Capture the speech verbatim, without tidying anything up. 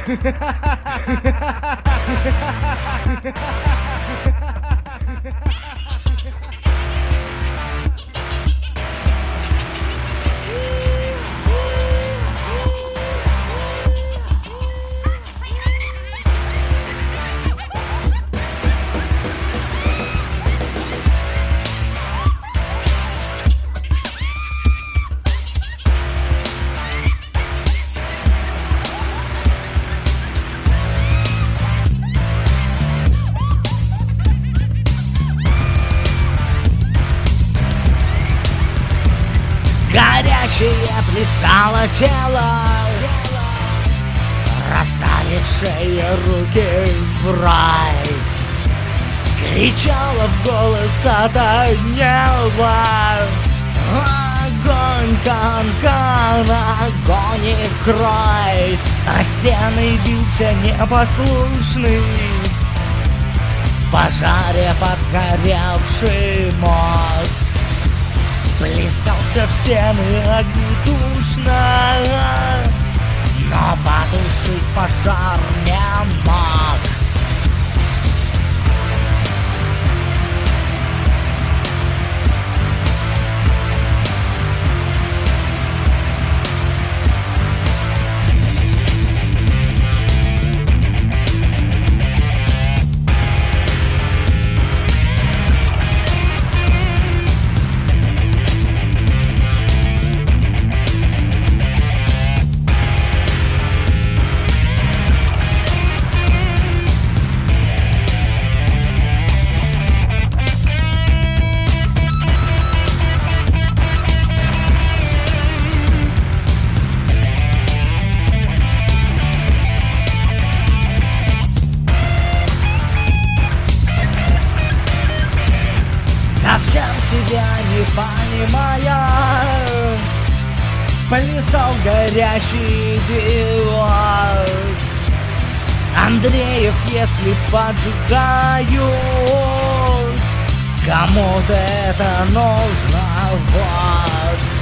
Горячее плясало тело, расставившие руки врозь, кричала в голос ото неба: огонь, канкан, огонь и кровь. А стены бился непослушный, в пожаре подгоревший мост. Плескался в стены огнедушно, но потушить пожар не мог. Совсем себя не понимая, плясал горящий диод. Андреев, если поджигают, кому-то это нужно, вот.